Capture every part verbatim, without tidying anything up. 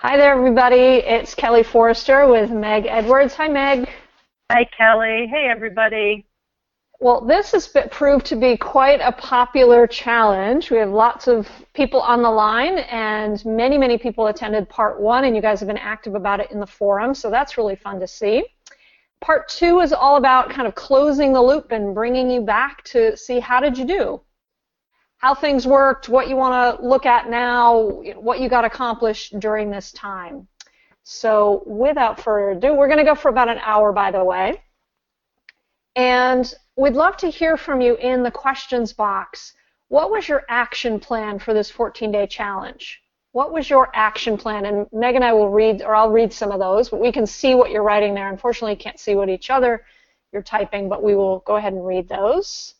Hi there, everybody. It's Kelly Forrester with Meg Edwards. Hi, Meg. Hi, Kelly. Hey, everybody. Well, this has been, proved to be quite a popular challenge. We have lots of people on the line, and many, many people attended part one, and you guys have been active about it in the forum, so that's really fun to see. Part two is all about kind of closing the loop and bringing you back to see how did you do, how things worked, what you want to look at now, what you got accomplished during this time. So without further ado, we're going to go for about an hour, by the way. And we'd love to hear from you in the questions box. What was your action plan for this fourteen-day challenge? What was your action plan? And Meg and I will read, or I'll read some of those, but we can see what you're writing there. Unfortunately, you can't see what each other you're typing, but we will go ahead and read those.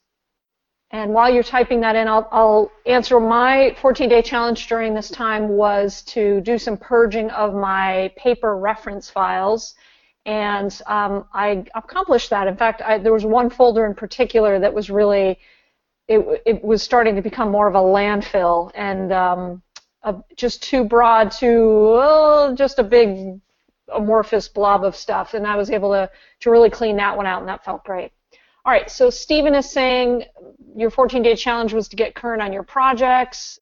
And while you're typing that in, I'll, I'll answer my fourteen-day challenge during this time was to do some purging of my paper reference files. And um, I accomplished that. In fact, I, there was one folder in particular that was really, it, it was starting to become more of a landfill and um, a, just too broad, too, oh, just a big amorphous blob of stuff. And I was able to, to really clean that one out, and that felt great. All right, so Stephen is saying your fourteen-day challenge was to get current on your projects.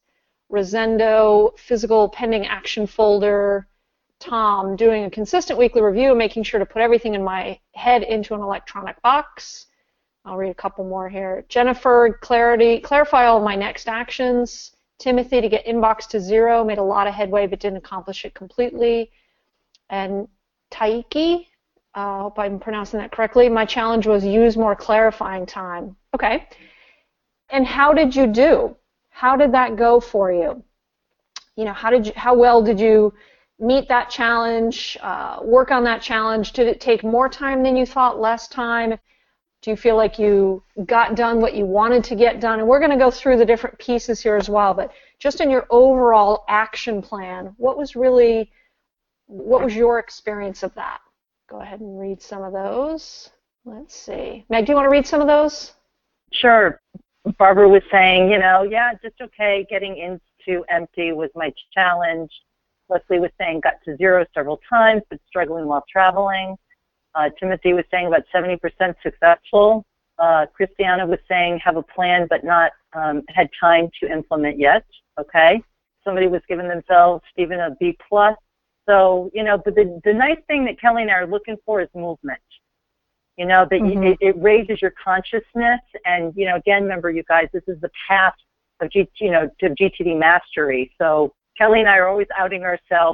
Rosendo, physical pending action folder. Tom, doing a consistent weekly review, making sure to put everything in my head into an electronic box. I'll read a couple more here. Jennifer, clarity, clarify all of my next actions. Timothy, to get inbox to zero, made a lot of headway but didn't accomplish it completely. And Taiki, I uh, hope I'm pronouncing that correctly. My challenge was use more clarifying time. Okay. And how did you do? How did that go for you? You know, how did you? How well did you meet that challenge? Uh, work on that challenge? Did it take more time than you thought? Less time? Do you feel like you got done what you wanted to get done? And we're going to go through the different pieces here as well. But just in your overall action plan, what was really, what was your experience of that? Go ahead and read some of those. Let's see. Meg, do you want to read some of those? Sure. Barbara was saying, you know, yeah, just okay, getting into empty was my challenge. Leslie was saying got to zero several times, but struggling while traveling. Uh, Timothy was saying about seventy percent successful. Uh, Christiana was saying have a plan, but not um, had time to implement yet. Okay. Somebody was giving themselves, Stephen, a B plus. So, you know, but the, the nice thing that Kelly and I are looking for is movement. You know, that mm-hmm. you, it, it raises your consciousness. And, you know, again, remember, you guys, this is the path of, G, you know, to G T D mastery. So Kelly and I are always outing ourselves.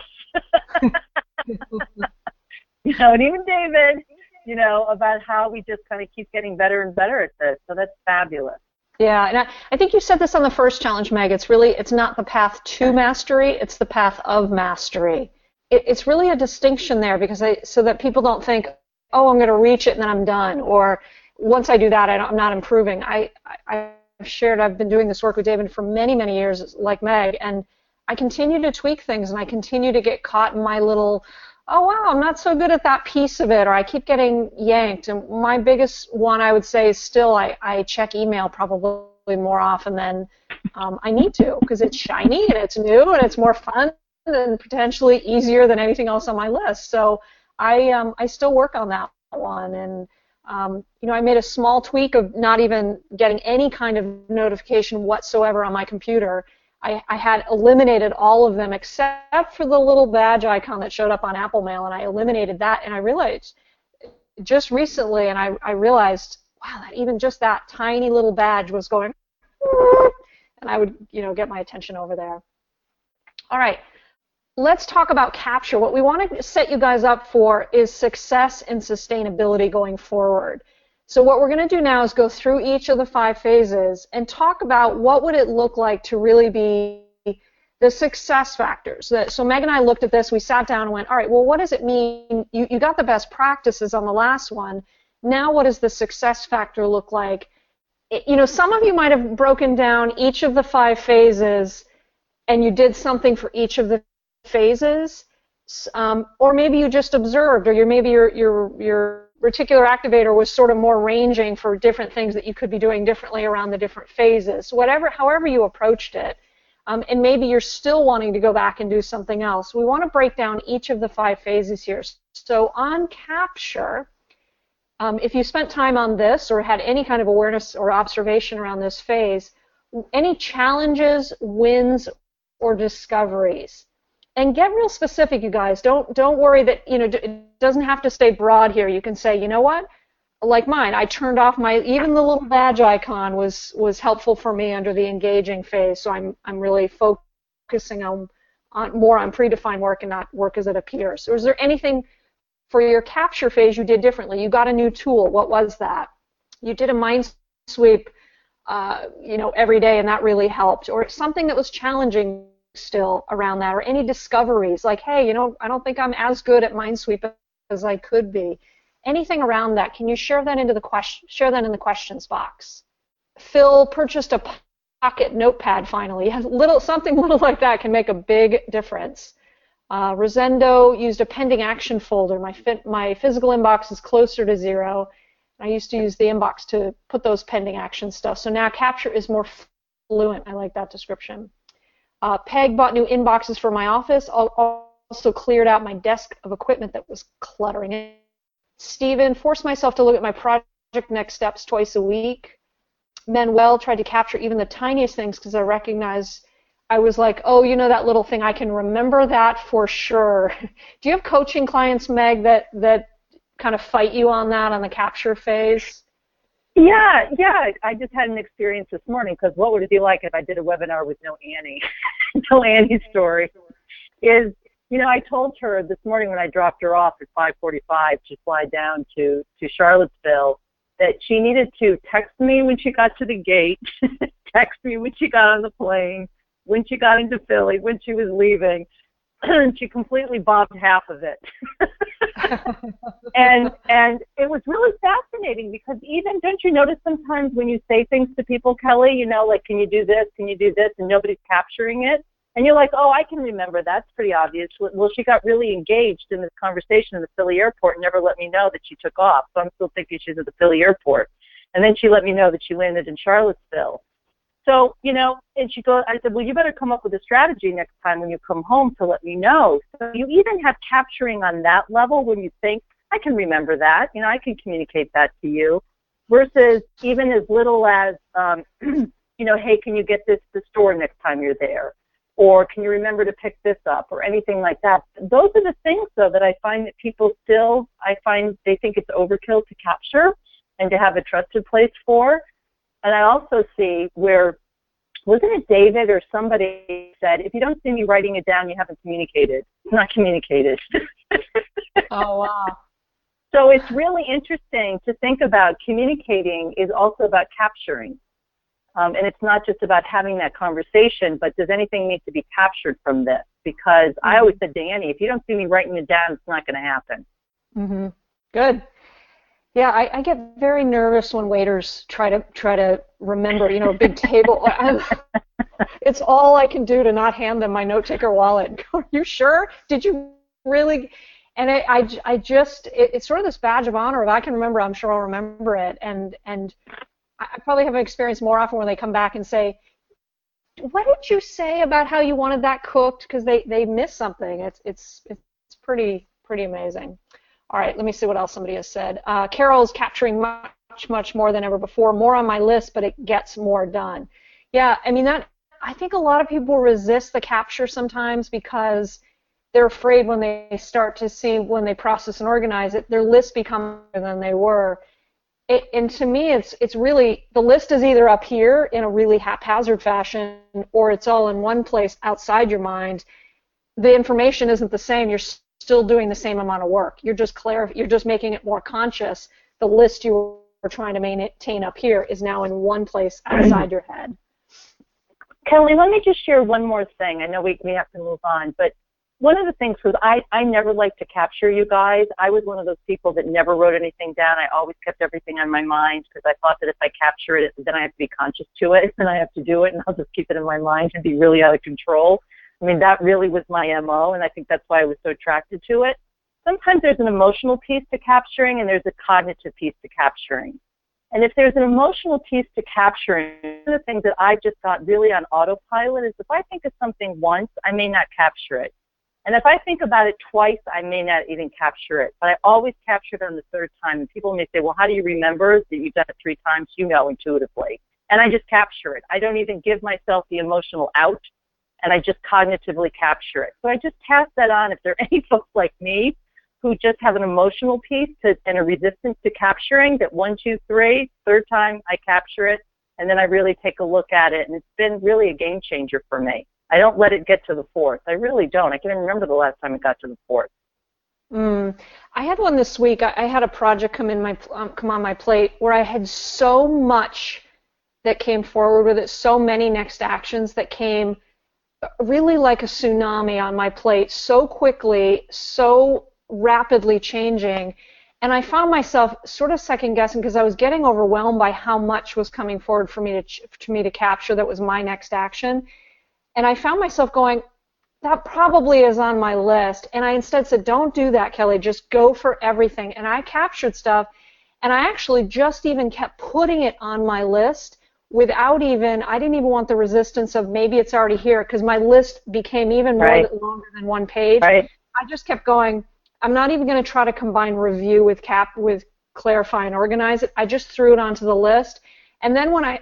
You know, and even David, you know, about how we just kind of keep getting better and better at this. So that's fabulous. Yeah, and I, I think you said this on the first challenge, Meg. It's really, it's not the path to mastery, it's the path of mastery. It, it's really a distinction there because I, so that people don't think, oh, I'm going to reach it and then I'm done, or once I do that, I don't, I'm not improving. I, I, I've shared, I've been doing this work with David for many, many years, like Meg, and I continue to tweak things, and I continue to get caught in my little, oh, wow, I'm not so good at that piece of it, or I keep getting yanked. And my biggest one, I would say, is still I, I check email probably more often than um, I need to, because it's shiny, and it's new, and it's more fun, and potentially easier than anything else on my list. So I um, I still work on that one, and um, you know, I made a small tweak of not even getting any kind of notification whatsoever on my computer. I, I had eliminated all of them except for the little badge icon that showed up on Apple Mail, and I eliminated that, and I realized just recently, and I, I realized, wow, that even just that tiny little badge was going, and I would, you know, get my attention over there. All right. Let's talk about capture. What we want to set you guys up for is success and sustainability going forward. So what we're going to do now is go through each of the five phases and talk about what would it look like to really be the success factors. So Meg and I looked at this. We sat down and went, all right, well, what does it mean? You, you got the best practices on the last one. Now what does the success factor look like? It, you know, some of you might have broken down each of the five phases and you did something for each of the phases, um, or maybe you just observed, or you're, maybe your, your, your reticular activator was sort of more ranging for different things that you could be doing differently around the different phases. Whatever, however you approached it, um, and maybe you're still wanting to go back and do something else. We want to break down each of the five phases here. So on capture, um, if you spent time on this or had any kind of awareness or observation around this phase, any challenges, wins, or discoveries. And get real specific, you guys. Don't don't worry that, you know, it doesn't have to stay broad here. You can say, you know what, like mine, I turned off my, even the little badge icon was was helpful for me under the engaging phase. So I'm I'm really focusing on on more on predefined work and not work as it appears. So is there anything for your capture phase you did differently? You got a new tool. What was that? You did a mind sweep, uh, you know, every day, and that really helped. Or something that was challenging still around that, or any discoveries like, hey, you know, I don't think I'm as good at Minesweep as I could be. Anything around that, can you share that into the question, share that in the questions box? Phil purchased a pocket notepad finally. Little, something little like that can make a big difference. Uh, Rosendo used a pending action folder. My, fit, my physical inbox is closer to zero. I used to use the inbox to put those pending action stuff. So now capture is more fluent. I like that description. Uh, Peg bought new inboxes for my office, also cleared out my desk of equipment that was cluttering it. Stephen forced myself to look at my project next steps twice a week. Manuel tried to capture even the tiniest things because I recognized I was like, oh, you know that little thing, I can remember that for sure. Do you have coaching clients, Meg, that, that kind of fight you on that, on the capture phase? Yeah, yeah. I just had an experience this morning, because what would it be like if I did a webinar with no Annie? No Annie story. Is, you know, I told her this morning when I dropped her off at five forty-five to fly down to, to Charlottesville that she needed to text me when she got to the gate, text me when she got on the plane, when she got into Philly, when she was leaving. And she completely bobbed half of it. and and it was really fascinating, because even, don't you notice sometimes when you say things to people, Kelly, you know, like, can you do this, can you do this, and nobody's capturing it, and you're like, oh, I can remember, that's pretty obvious. Well, she got really engaged in this conversation in the Philly airport and never let me know that she took off, so I'm still thinking she's at the Philly airport. And then she let me know that she landed in Charlottesville. So, you know, and she goes, I said, well, you better come up with a strategy next time when you come home to let me know. So you even have capturing on that level when you think, I can remember that, you know, I can communicate that to you, versus even as little as, um, you know, hey, can you get this to the store next time you're there? Or can you remember to pick this up, or anything like that? Those are the things, though, that I find that people still, I find they think it's overkill to capture and to have a trusted place for. And I also see where, wasn't it David or somebody said, if you don't see me writing it down, you haven't communicated. It's not communicated. Oh, wow. So it's really interesting to think about communicating is also about capturing. Um, and it's not just about having that conversation, but does anything need to be captured from this? Because mm-hmm. I always said to Annie, if you don't see me writing it down, it's not going to happen. Mm-hmm. Good. Yeah, I, I get very nervous when waiters try to try to remember, you know, a big table. It's all I can do to not hand them my note-taker wallet. Are you sure? Did you really? And I, I, I just, it, it's sort of this badge of honor of I can remember, I'm sure I'll remember it. And and I probably have an experience more often when they come back and say, what did you say about how you wanted that cooked? Because they, they miss something. It's it's it's pretty pretty amazing. All right, let me see what else somebody has said. Uh, Carol's capturing much, much more than ever before. More on my list, but it gets more done. Yeah, I mean, that. I think a lot of people resist the capture sometimes because they're afraid when they start to see, when they process and organize it, their lists become bigger than they were. It, and to me, it's it's really, the list is either up here in a really haphazard fashion, or it's all in one place outside your mind. The information isn't the same. You're still doing the same amount of work. You're just clarif- You're just making it more conscious. The list you were trying to maintain up here is now in one place outside your head. Kelly, let me just share one more thing. I know we, we have to move on, but one of the things was I, I never liked to capture, you guys. I was one of those people that never wrote anything down. I always kept everything on my mind because I thought that if I capture it, then I have to be conscious to it, and I have to do it, and I'll just keep it in my mind and be really out of control. I mean, that really was my M O, and I think that's why I was so attracted to it. Sometimes there's an emotional piece to capturing, and there's a cognitive piece to capturing. And if there's an emotional piece to capturing, one of the things that I just got really on autopilot is if I think of something once, I may not capture it. And if I think about it twice, I may not even capture it. But I always capture it on the third time. And people may say, well, how do you remember that you've done it three times? You know intuitively. And I just capture it. I don't even give myself the emotional out, and I just cognitively capture it. So I just pass that on if there are any folks like me who just have an emotional piece to, and a resistance to capturing, that one, two, three, third time I capture it, and then I really take a look at it. And it's been really a game changer for me. I don't let it get to the fourth. I really don't. I can't even remember the last time it got to the fourth. Mm. I had one this week. I, I had a project come in my um, come on my plate where I had so much that came forward with it, so many next actions that came really like a tsunami on my plate, so quickly, so rapidly changing. And I found myself sort of second guessing because I was getting overwhelmed by how much was coming forward for me to to me to capture that was my next action. And I found myself going, that probably is on my list. And I instead said, don't do that, Kelly. Just go for everything. And I captured stuff, and I actually just even kept putting it on my list without even, I didn't even want the resistance of maybe it's already here, because my list became even more right. longer than one page. Right. I just kept going, I'm not even going to try to combine review with cap with clarify and organize it. I just threw it onto the list. And then when I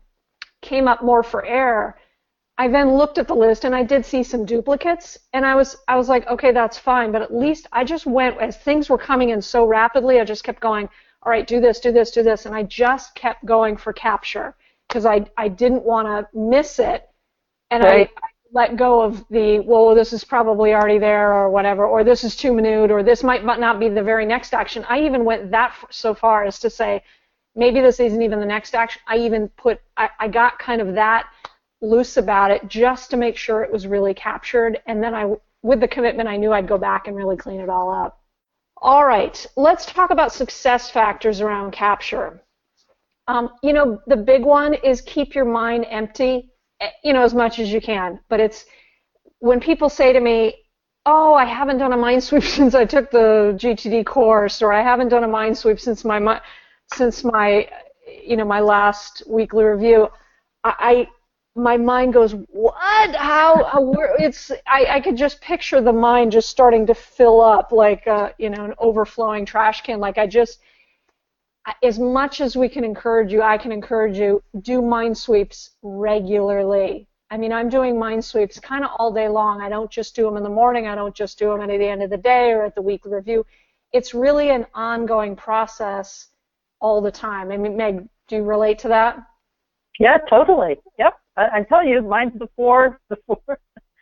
came up more for air, I then looked at the list and I did see some duplicates, and I was I was like, okay, that's fine, but at least I just went, as things were coming in so rapidly, I just kept going, all right, do this, do this, do this, and I just kept going for capture because I, I didn't want to miss it, and right. I, I let go of the, well, this is probably already there or whatever, or this is too minute, or this might not be the very next action. I even went that so far as to say, maybe this isn't even the next action. I even put, I, I got kind of that loose about it just to make sure it was really captured, and then I, with the commitment, I knew I'd go back and really clean it all up. All right, let's talk about success factors around capture. Um, you know, the big one is keep your mind empty, you know, as much as you can. But it's when people say to me, oh, I haven't done a mind sweep since I took the G T D course, or I haven't done a mind sweep since my since my you know my last weekly review, I, I my mind goes, what? How? how where, it's I, I could just picture the mind just starting to fill up like a, you know an overflowing trash can. Like I just, as much as we can encourage you, I can encourage you, do mind sweeps regularly. I mean, I'm doing mind sweeps kind of all day long. I don't just do them in the morning. I don't just do them at the end of the day or at the weekly review. It's really an ongoing process all the time. I mean, Meg, do you relate to that? Yeah, totally. Yep. I, I tell you, mine's before, before.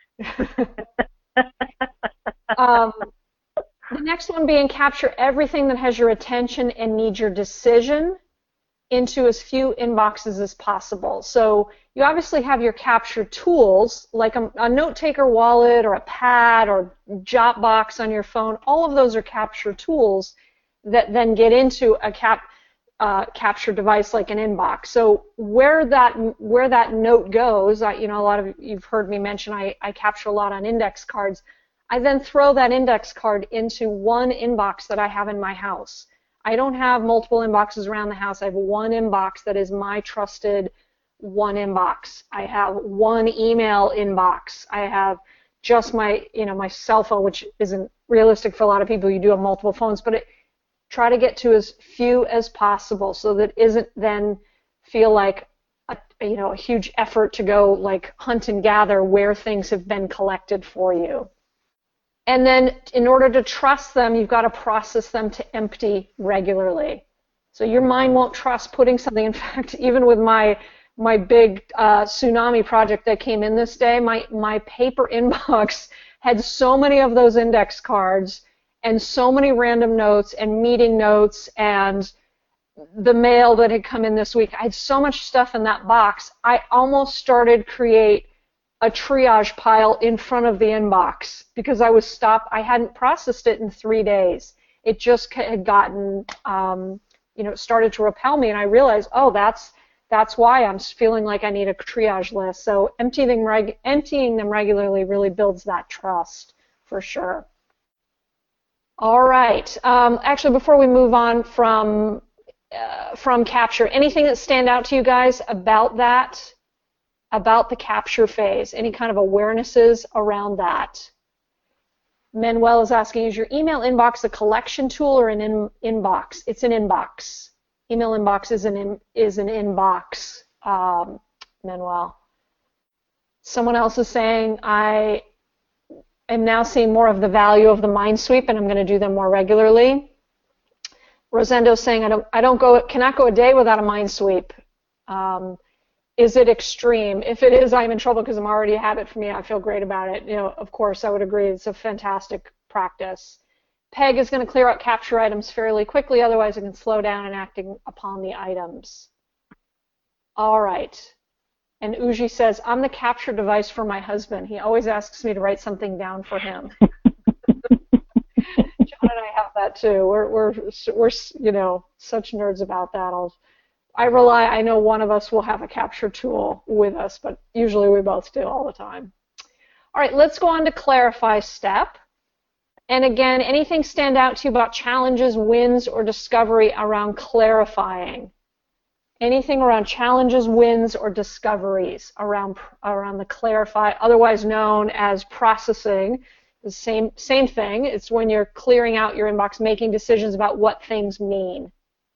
um, the next one being capture everything that has your attention and needs your decision into as few inboxes as possible. So you obviously have your capture tools, like a, a note-taker wallet or a pad or Jotbox on your phone. All of those are capture tools that then get into a cap Uh, capture device like an inbox. So where that where that note goes, I, you know, a lot of you've heard me mention I, I capture a lot on index cards. I then throw that index card into one inbox that I have in my house. I don't have multiple inboxes around the house. I have one inbox that is my trusted one inbox. I have one email inbox. I have just my, you know, my cell phone, which isn't realistic for a lot of people. You do have multiple phones, but it try to get to as few as possible so that it isn't then feel like a, you know, a huge effort to go like hunt and gather where things have been collected for you. And then in order to trust them, you've got to process them to empty regularly. So your mind won't trust putting something, in fact, even with my my big uh, tsunami project that came in this day, my, my paper inbox had so many of those index cards and so many random notes and meeting notes and the mail that had come in this week. I had so much stuff in that box, I almost started create a triage pile in front of the inbox because I was stopped. I hadn't processed it in three days. It just had gotten, um, you know, it started to repel me, and I realized, oh, that's that's why I'm feeling like I need a triage list. So emptying, reg emptying them regularly really builds that trust for sure. All right. Um, actually, before we move on from uh, from capture. Anything that stand out to you guys about that, about the capture phase? Any kind of awarenesses around that? Manuel is asking, is your email inbox a collection tool or an in inbox? It's an inbox. Email inbox is an in is an inbox, um, Manuel. Someone else is saying, I am now seeing more of the value of the mind sweep, and I'm going to do them more regularly. Rosendo is saying, I don't, I don't go, cannot go a day without a mind sweep. Um, is it extreme? If it is, I'm in trouble because I'm already a habit for me. I feel great about it. You know, of course, I would agree. It's a fantastic practice. Peg is going to clear out capture items fairly quickly. Otherwise, it can slow down in acting upon the items. All right. And Uji says, I'm the capture device for my husband. He always asks me to write something down for him. John and I have that too. We're, we're, we're you know, such nerds about that. I'll, I rely, I know one of us will have a capture tool with us, but usually we both do all the time. All right, let's go on to clarify step. And again, anything stand out to you about challenges, wins, or discovery around clarifying? Anything around challenges, wins, or discoveries around, around the clarify, otherwise known as processing? The same, same thing. It's when you're clearing out your inbox, making decisions about what things mean.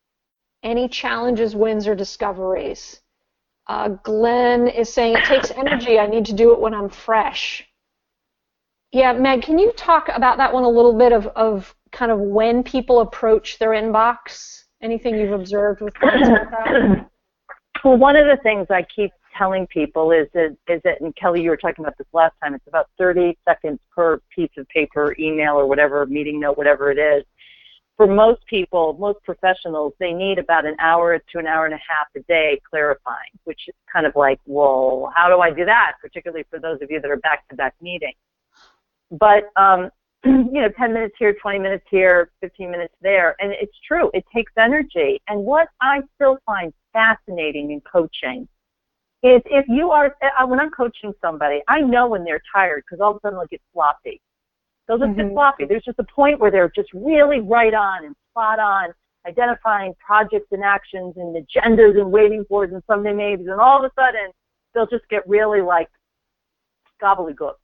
Any challenges, wins, or discoveries? Uh, Glenn is saying, it takes energy. I need to do it when I'm fresh. Yeah, Meg, can you talk about that one a little bit of, of kind of when people approach their inbox? Anything you've observed with clients like that? Well, one of the things I keep telling people is that, is that, and Kelly, you were talking about this last time, it's about thirty seconds per piece of paper, email, or whatever, meeting note, whatever it is. For most people, most professionals, they need about an hour to an hour and a half a day clarifying, which is kind of like, well, how do I do that, particularly for those of you that are back-to-back meetings? But, um, you know, ten minutes here, twenty minutes here, fifteen minutes there, and it's true, it takes energy. And what I still find fascinating in coaching is if you are, when I'm coaching somebody, I know when they're tired because all of a sudden they'll get sloppy. They'll just mm-hmm. get sloppy. There's just a point where they're just really right on and spot on, identifying projects and actions and agendas and waiting boards and Sunday maybes, and all of a sudden they'll just get really like gobbledygook.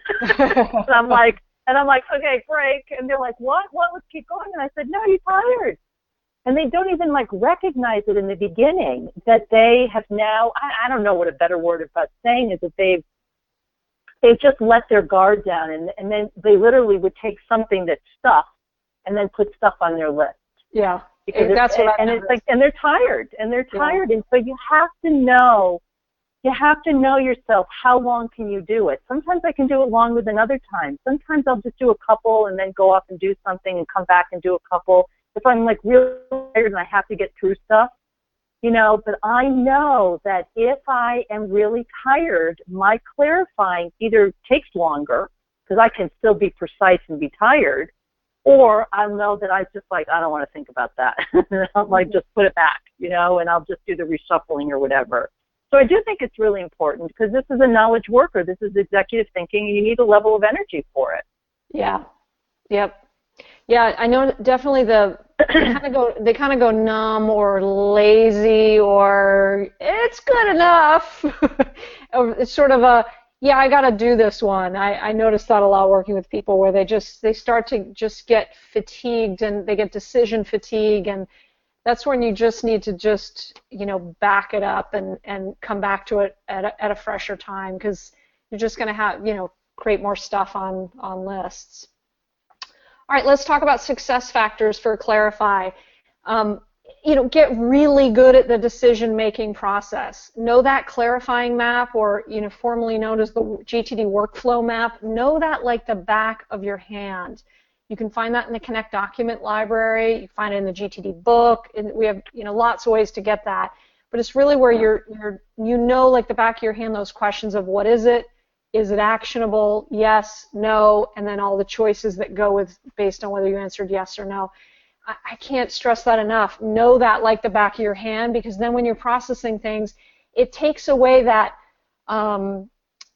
and I'm like, and I'm like, okay, break. And they're like, what? What? Let's keep going. And I said, no, you're tired. And they don't even like recognize it in the beginning that they have now, I, I don't know what a better word about saying is, that they've they've just let their guard down, and, and then they literally would take something that's stuff and then put stuff on their list. Yeah, because that's what I and it's like, and they're tired, and they're tired, yeah. And so you have to know, you have to know yourself. How long can you do it? Sometimes I can do it longer than other times. Sometimes I'll just do a couple and then go off and do something and come back and do a couple. If I'm like really tired and I have to get through stuff, you know, but I know that if I am really tired, my clarifying either takes longer because I can still be precise and be tired, or I'll know that I just like, I don't want to think about that. I'll like just put it back, you know, and I'll just do the reshuffling or whatever. So I do think it's really important because this is a knowledge worker. This is executive thinking, and you need a level of energy for it. Yeah. Yep. Yeah, I know definitely the they kind of go they kind of go numb or lazy or it's good enough. It's sort of a yeah, I got to do this one. I, I noticed that a lot working with people where they just they start to just get fatigued and they get decision fatigue, and that's when you just need to just you know back it up and and come back to it at a, at a fresher time, because you're just going to have you know create more stuff on on lists. All right, let's talk about success factors for Clarify. Um, you know, get really good at the decision-making process. Know that clarifying map, or you know, formerly known as the G T D workflow map. Know that like the back of your hand. You can find that in the Connect document library. You can find it in the G T D book. And we have you know lots of ways to get that. But it's really where you're you're you know like the back of your hand those questions of what is it. Is it actionable? Yes, no, and then all the choices that go with based on whether you answered yes or no. I, I can't stress that enough. Know that like the back of your hand, because then when you're processing things, it takes away that um,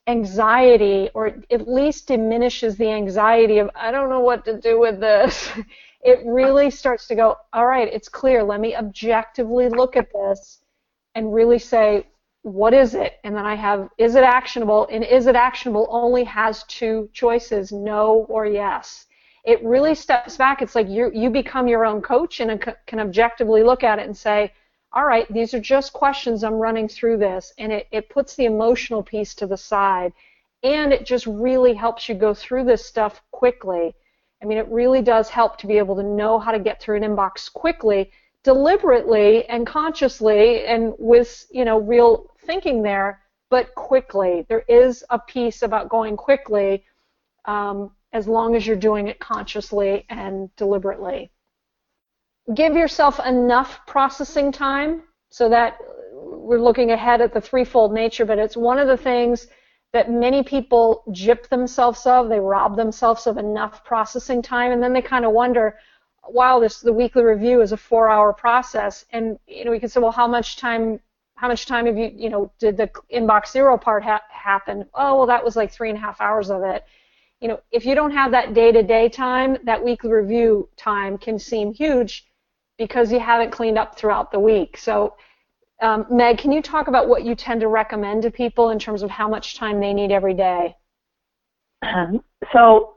anxiety, or at least diminishes the anxiety of, I don't know what to do with this. It really starts to go, all right, it's clear. Let me objectively look at this and really say, what is it? And then I have, is it actionable? And is it actionable only has two choices, no or yes. It really steps back. It's like you you become your own coach and can objectively look at it and say, all right, these are just questions. I'm running through this. And it, it puts the emotional piece to the side. And it just really helps you go through this stuff quickly. I mean, it really does help to be able to know how to get through an inbox quickly, deliberately and consciously, and with, you know, real thinking there, but quickly. There is a piece about going quickly, um, as long as you're doing it consciously and deliberately. Give yourself enough processing time so that we're looking ahead at the threefold nature, but it's one of the things that many people gyp themselves of. They rob themselves of enough processing time, and then they kind of wonder, wow, this the weekly review is a four-hour process, and you know we can say, well, how much time, how much time have you, you know, did the inbox zero part ha happen? Oh, well, that was like three and a half hours of it. You know, if you don't have that day-to-day time, that weekly review time can seem huge because you haven't cleaned up throughout the week. So, um, Meg, can you talk about what you tend to recommend to people in terms of how much time they need every day? Um, so,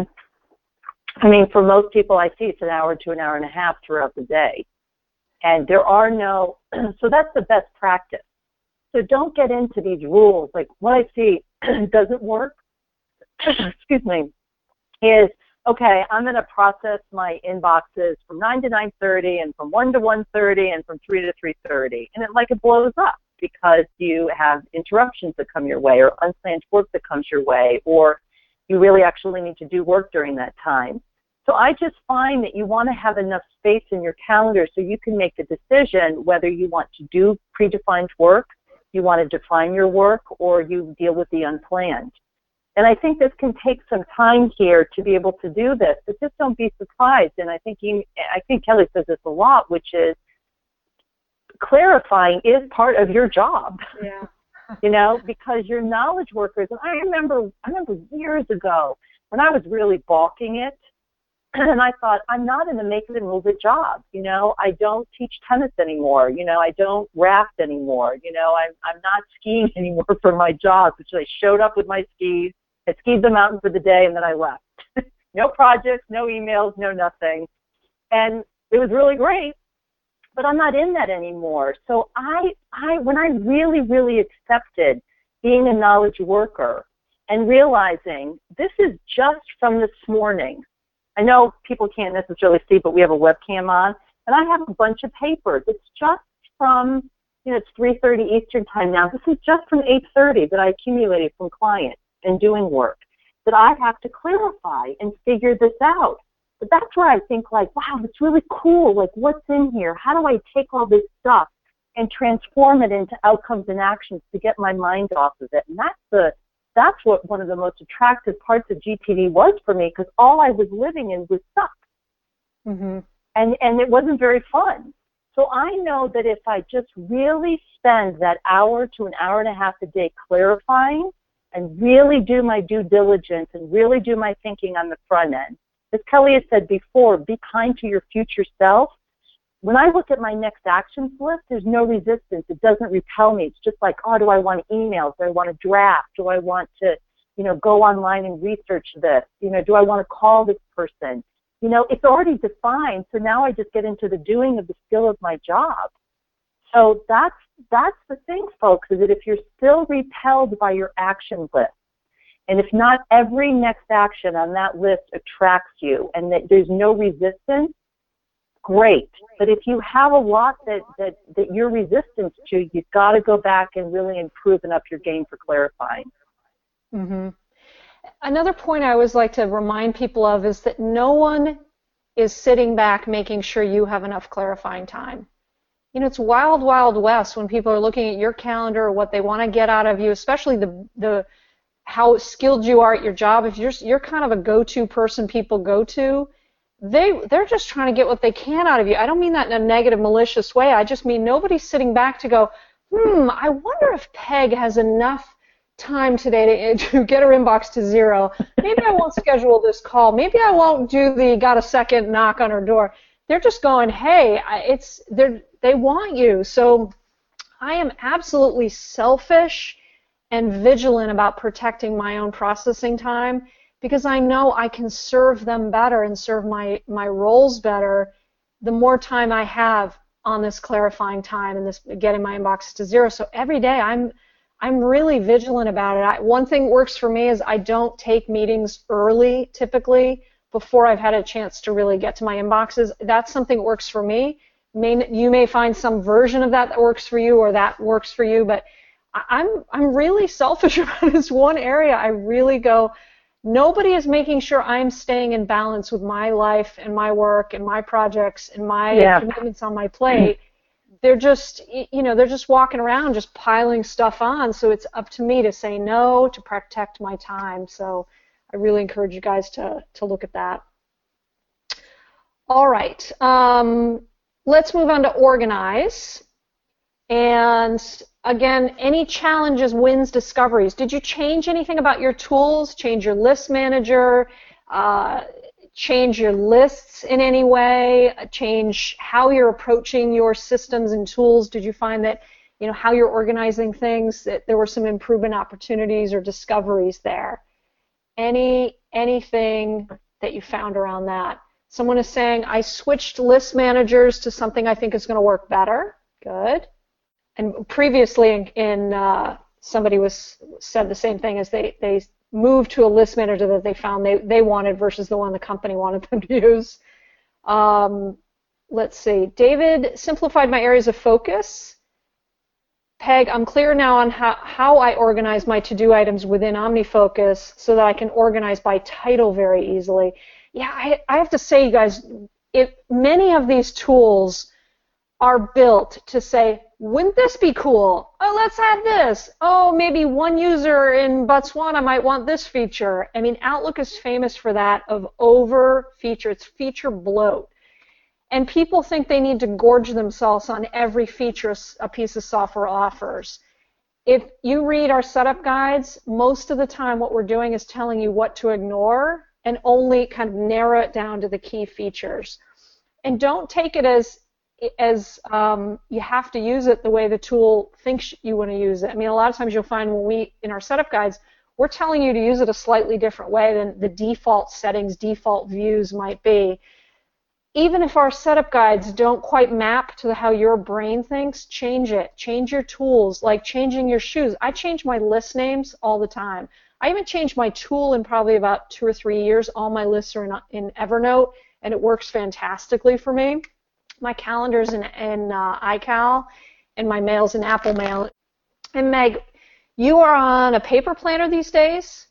I mean, for most people, I see it's an hour to an hour and a half throughout the day. And there are no, so that's the best practice. So don't get into these rules. Like what I see doesn't work, excuse me, is, okay, I'm going to process my inboxes from nine to nine thirty and from one to one thirty and from three to three thirty. And it like it blows up because you have interruptions that come your way or unplanned work that comes your way, or you really actually need to do work during that time. So I just find that you want to have enough space in your calendar so you can make a decision whether you want to do predefined work, you want to define your work, or you deal with the unplanned. And I think this can take some time here to be able to do this, but just don't be surprised. And I think you, I think Kelly says this a lot, which is clarifying is part of your job. Yeah. You know, because you're knowledge workers. And I remember, I remember years ago when I was really balking it, and I thought, I'm not in the make it and move it job. You know, I don't teach tennis anymore. You know, I don't raft anymore. You know, I'm, I'm not skiing anymore for my job. So I showed up with my skis, I skied the mountain for the day, and then I left. No projects, no emails, no nothing. And it was really great, but I'm not in that anymore. So I, I, when I really, really accepted being a knowledge worker and realizing this is just from this morning. I know people can't necessarily see, but we have a webcam on, and I have a bunch of papers. It's just from, you know, it's three thirty Eastern time now. This is just from eight thirty that I accumulated from clients and doing work that I have to clarify and figure this out. But that's where I think, like, wow, it's really cool. Like, what's in here? How do I take all this stuff and transform it into outcomes and actions to get my mind off of it? And that's the That's what one of the most attractive parts of G T D was for me, because all I was living in was stuff. Mm-hmm. And, and it wasn't very fun. So I know that if I just really spend that hour to an hour and a half a day clarifying and really do my due diligence and really do my thinking on the front end, as Kelly has said before, be kind to your future self. When I look at my next actions list, there's no resistance. It doesn't repel me. It's just like, oh, do I want emails? Do I want to draft? Do I want to, you know, go online and research this? You know, do I want to call this person? You know, it's already defined. So now I just get into the doing of the skill of my job. So that's, that's the thing, folks, is that if you're still repelled by your action list, and if not every next action on that list attracts you and that there's no resistance, great. But if you have a lot that, that, that you're resistant to, you've got to go back and really improve and up your game for clarifying. Mm-hmm. Another point I always like to remind people of is that no one is sitting back making sure you have enough clarifying time. You know, it's wild, wild west when people are looking at your calendar or what they want to get out of you, especially the, the how skilled you are at your job. If you're, you're kind of a go-to person people go to, They, they're just trying to get what they can out of you. I don't mean that in a negative, malicious way. I just mean nobody's sitting back to go, hmm, I wonder if Peg has enough time today to, to get her inbox to zero. Maybe I won't schedule this call. Maybe I won't do the got a second knock on her door. They're just going, hey, it's they they want you. So I am absolutely selfish and vigilant about protecting my own processing time because I know I can serve them better and serve my, my roles better the more time I have on this clarifying time and this getting my inbox to zero. So every day I'm I'm really vigilant about it. I, one thing that works for me is I don't take meetings early typically before I've had a chance to really get to my inboxes. That's something that works for me. May, you may find some version of that that works for you or that works for you, but I, I'm I'm really selfish about this one area. I really go, nobody is making sure I'm staying in balance with my life and my work and my projects and my yeah. commitments on my plate. They're just, you know, they're just walking around just piling stuff on. So it's up to me to say no, to protect my time. So I really encourage you guys to, to look at that. All right. Um, let's move on to organize. And again, any challenges, wins, discoveries. Did you change anything about your tools? Change your list manager? Uh, change your lists in any way? Change how you're approaching your systems and tools? Did you find that, you know, how you're organizing things, that there were some improvement opportunities or discoveries there? Any anything that you found around that? Someone is saying, I switched list managers to something I think is going to work better. Good. And previously, in, in uh, somebody was said the same thing, as they they moved to a list manager that they found they they wanted versus the one the company wanted them to use. Um, let's see. David simplified my areas of focus. Peg, I'm clear now on how how I organize my to-do items within OmniFocus so that I can organize by title very easily. Yeah, I I have to say, you guys, if many of these tools are built to say, wouldn't this be cool? Oh, let's add this. Oh, maybe one user in Botswana might want this feature. I mean, Outlook is famous for that, of over feature. It's feature bloat. And people think they need to gorge themselves on every feature a piece of software offers. If you read our setup guides, most of the time what we're doing is telling you what to ignore and only kind of narrow it down to the key features. And don't take it as as um, you have to use it the way the tool thinks you want to use it. I mean, a lot of times you'll find when we, in our setup guides, we're telling you to use it a slightly different way than the default settings, default views might be. Even if our setup guides don't quite map to how your brain thinks, change it. Change your tools, like changing your shoes. I change my list names all the time. I haven't changed my tool in probably about two or three years. All my lists are in, in Evernote, and it works fantastically for me. My calendar's in, in uh, iCal, and my mail's in Apple Mail. And Meg, you are on a paper planner these days?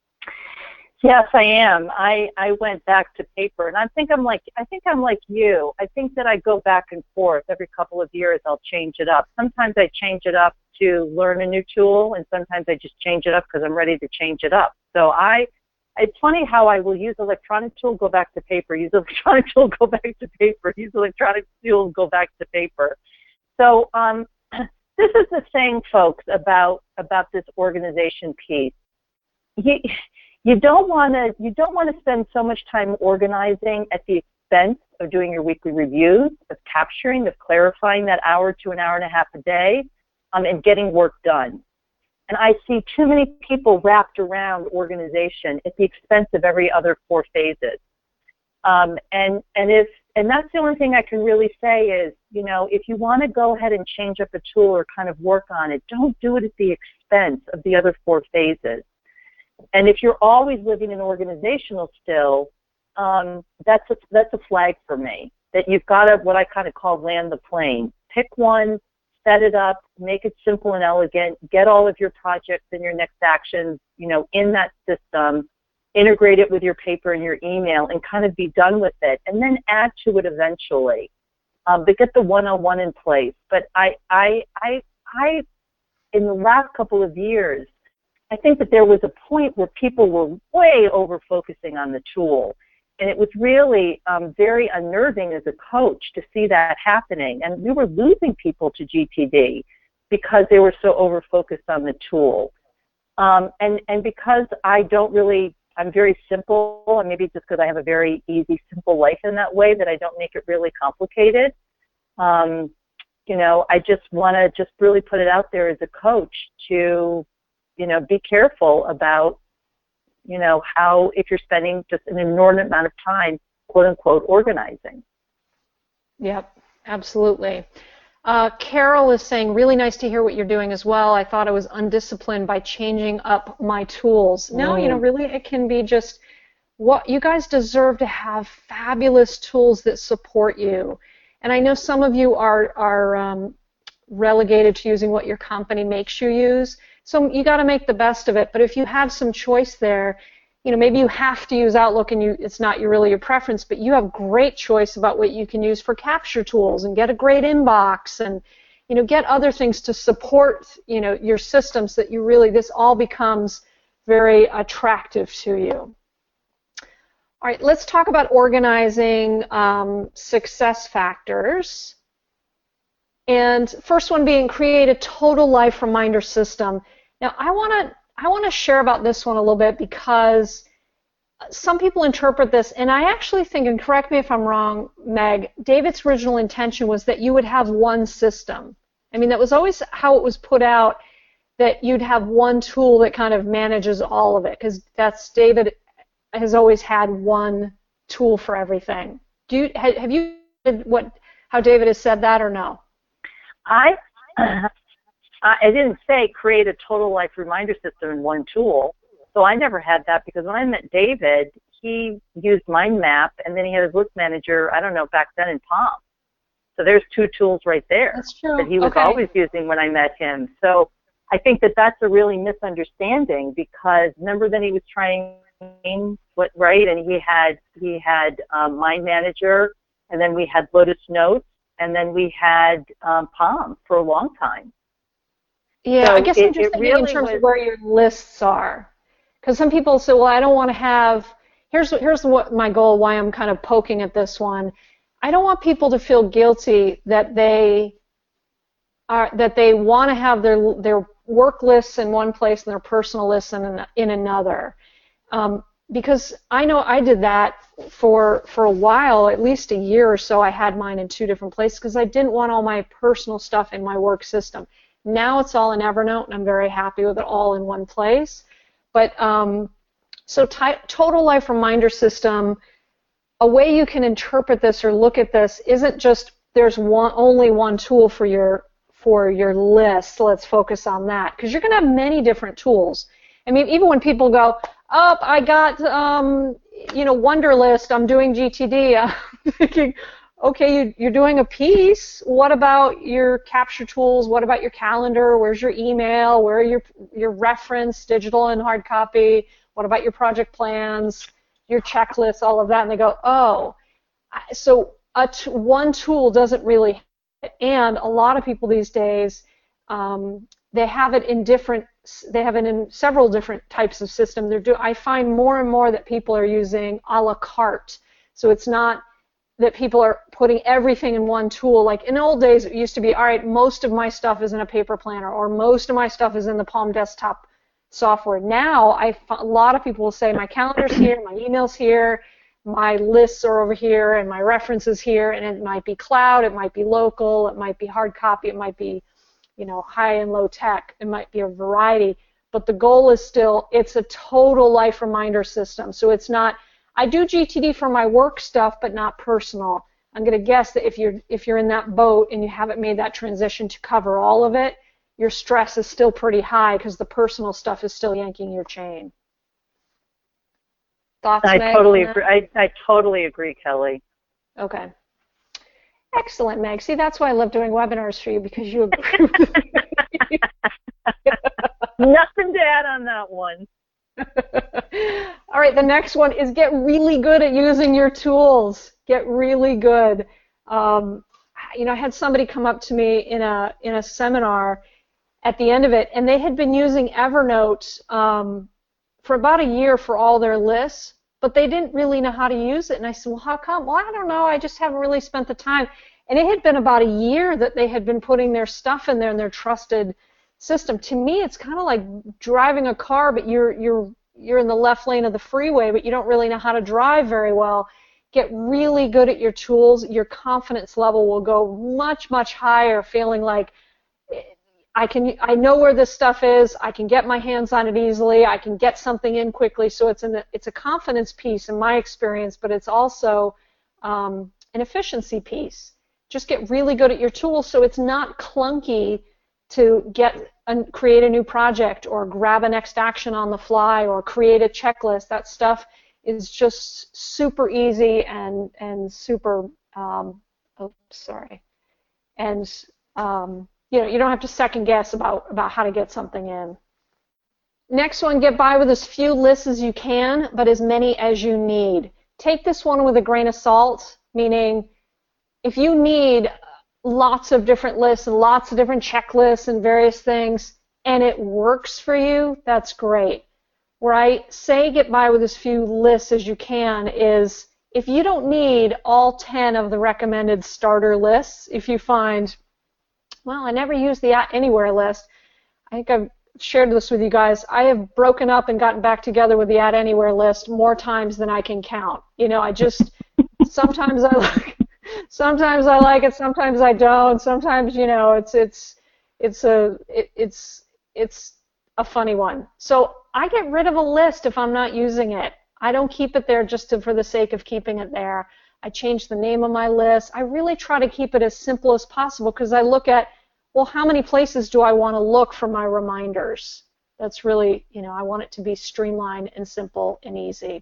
Yes, I am. I, I went back to paper, and I think I'm like I think I'm like you. I think that I go back and forth every couple of years. I'll change it up. Sometimes I change it up to learn a new tool, and sometimes I just change it up because I'm ready to change it up. So I. It's funny how I will use electronic tool, go back to paper, use electronic tool, go back to paper, use electronic tool, go back to paper. So um, this is the thing, folks, about about this organization piece. You, you don't want to you don't want to spend so much time organizing at the expense of doing your weekly reviews, of capturing, of clarifying that hour to an hour and a half a day, um, and getting work done. And I see too many people wrapped around organization at the expense of every other four phases. Um, and and if and that's the only thing I can really say is, you know, if you want to go ahead and change up a tool or kind of work on it, don't do it at the expense of the other four phases. And if you're always living in organizational still, um, that's a, that's a flag for me, that you've got to, what I kind of call, land the plane. Pick one, set it up, make it simple and elegant, get all of your projects and your next actions, you know, in that system, integrate it with your paper and your email, and kind of be done with it, and then add to it eventually. Um, but get the one-on-one in place. But I, I, I, I, in the last couple of years, I think that there was a point where people were way over-focusing on the tool. And it was really um, very unnerving as a coach to see that happening. And we were losing people to G T D because they were so over-focused on the tool. Um, and, and because I don't really, I'm very simple, and maybe just because I have a very easy, simple life in that way, that I don't make it really complicated. Um, you know, I just want to just really put it out there as a coach to, you know, be careful about, you know, how, if you're spending just an inordinate amount of time, quote unquote, organizing. Yep, absolutely. Uh, Carol is saying, really nice to hear what you're doing as well. I thought I was undisciplined by changing up my tools. No, you know, really it can be just what you guys deserve to have fabulous tools that support you. And I know some of you are, are um, relegated to using what your company makes you use. So you got to make the best of it. But if you have some choice there, you know, maybe you have to use Outlook and you, it's not your, really your preference, but you have great choice about what you can use for capture tools and get a great inbox and, you know, get other things to support, you know, your systems that you really, this all becomes very attractive to you. All right, let's talk about organizing um, success factors. And first one being create a total life reminder system. Now, I want to I want to share about this one a little bit because some people interpret this, and I actually think, and correct me if I'm wrong, Meg, David's original intention was that you would have one system. I mean, that was always how it was put out, that you'd have one tool that kind of manages all of it, because that's, David has always had one tool for everything. Do you, have you what how David has said that, or no? I uh, I didn't say create a total life reminder system in one tool, so I never had that, because when I met David, he used Mind Map, and then he had his list manager, I don't know, back then in Palm. So there's two tools right there. That's true. That he was okay. always using when I met him. So I think that that's a really misunderstanding, because remember then he was trying what right, and he had he had um, Mind Manager, and then we had Lotus Notes, and then we had um, Palm for a long time. Yeah, so I guess it, I'm just thinking really in terms was, of where your lists are. Because some people say, well, I don't want to have, here's, here's what my goal, why I'm kind of poking at this one. I don't want people to feel guilty that they are, that they want to have their, their work lists in one place and their personal lists in, in another. Um, because I know I did that for, for a while, at least a year or so, I had mine in two different places because I didn't want all my personal stuff in my work system. Now it's all in Evernote, and I'm very happy with it all in one place. But um, so ty- total life reminder system, a way you can interpret this or look at this isn't just there's one only one tool for your for your list. Let's focus on that, because you're going to have many different tools. I mean, even when people go, "Oh, I got um, you know Wunderlist, I'm doing G T D," I'm thinking, okay, you, you're doing a piece. What about your capture tools? What about your calendar? Where's your email? Where are your your reference, digital and hard copy? What about your project plans, your checklists, all of that? And they go, oh, so a t- one tool doesn't really. And a lot of people these days, um, they have it in different. They have it in several different types of systems. They're do. I find more and more that people are using a la carte. So it's not that people are putting everything in one tool. Like in old days, it used to be, all right, most of my stuff is in a paper planner, or most of my stuff is in the Palm desktop software. Now, I, a lot of people will say, my calendar's here, my email's here, my lists are over here, and my references here, and it might be cloud, it might be local, it might be hard copy, it might be, you know, high and low tech, it might be a variety, but the goal is still, it's a total life reminder system. So it's not, I do G T D for my work stuff, but not personal. I'm going to guess that if you're if you're in that boat and you haven't made that transition to cover all of it, your stress is still pretty high because the personal stuff is still yanking your chain. Thoughts, I Meg, totally on agree. I, I totally agree, Kelly. Okay. Excellent, Meg. See, that's why I love doing webinars for you, because you agree with me. Nothing to add on that one. All right, the next one is get really good at using your tools. Get really good. Um, you know, I had somebody come up to me in a in a seminar at the end of it, and they had been using Evernote um, for about a year for all their lists, but they didn't really know how to use it. And I said, well, how come? Well, I don't know. I just haven't really spent the time. And it had been about a year that they had been putting their stuff in there in their trusted system. To me, it's kind of like driving a car, but you're you're you're in the left lane of the freeway, but you don't really know how to drive very well. Get really good at your tools. Your confidence level will go much, much higher, feeling like I can, I know where this stuff is. I can get my hands on it easily. I can get something in quickly. So it's an, it's a confidence piece in my experience, but it's also um, an efficiency piece. Just get really good at your tools so it's not clunky to get and create a new project or grab a next action on the fly or create a checklist. That stuff is just super easy and and super. Um, oh, sorry, and um, you know you don't have to second guess about about how to get something in. Next one, get by with as few lists as you can, but as many as you need. Take this one with a grain of salt, meaning if you need lots of different lists and lots of different checklists and various things, and it works for you, that's great. Where I say get by with as few lists as you can is if you don't need all ten of the recommended starter lists, if you find, well, I never use the At Anywhere list. I think I've shared this with you guys. I have broken up and gotten back together with the At Anywhere list more times than I can count. You know, I just, sometimes I like Sometimes I like it, sometimes I don't. Sometimes, you know, it's it's it's a it, it's it's a funny one. So I get rid of a list if I'm not using it. I don't keep it there just to, for the sake of keeping it there. I change the name of my list. I really try to keep it as simple as possible because I look at, well, how many places do I want to look for my reminders? That's really, you know, I want it to be streamlined and simple and easy.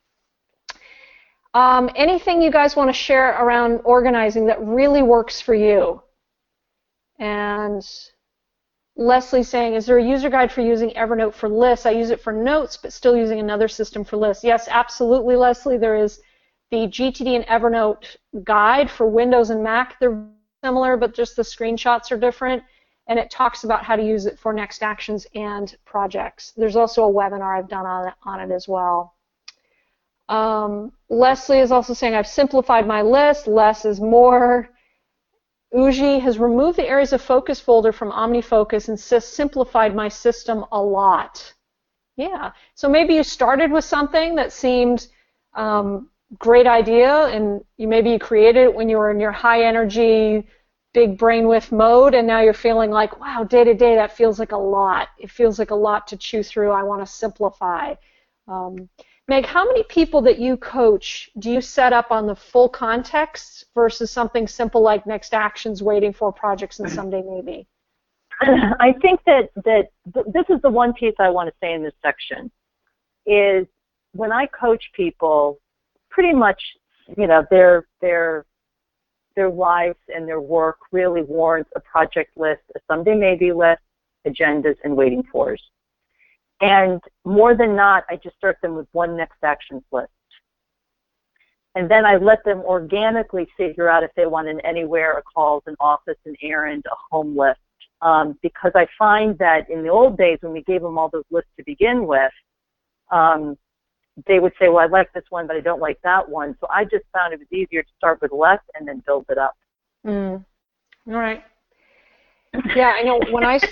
Um, anything you guys want to share around organizing that really works for you? And Leslie's saying, is there a user guide for using Evernote for lists? I use it for notes, but still using another system for lists. Yes, absolutely, Leslie. There is the G T D and Evernote guide for Windows and Mac. They're similar, but just the screenshots are different. And it talks about how to use it for next actions and projects. There's also a webinar I've done on it, on it as well. Um, Leslie is also saying, I've simplified my list. Less is more. Uji has removed the areas of focus folder from OmniFocus and simplified my system a lot. Yeah. So maybe you started with something that seemed um, great idea, and you maybe you created it when you were in your high energy, big brainwidth mode, and now you're feeling like, wow, day to day that feels like a lot. It feels like a lot to chew through. I want to simplify. Um, Meg, how many people that you coach do you set up on the full context versus something simple like next actions, waiting for projects, and someday maybe? I think that, that th this is the one piece I want to say in this section, is when I coach people, pretty much, you know, their, their, their lives and their work really warrants a project list, a someday maybe list, agendas, and waiting fors. And more than not, I just start them with one next actions list. And then I let them organically figure out if they want an anywhere, a calls, an office, an errand, a home list. Um, because I find that in the old days when we gave them all those lists to begin with, um, they would say, well, I like this one, but I don't like that one. So I just found it was easier to start with less and then build it up. Mm. All right. Yeah, I know when I...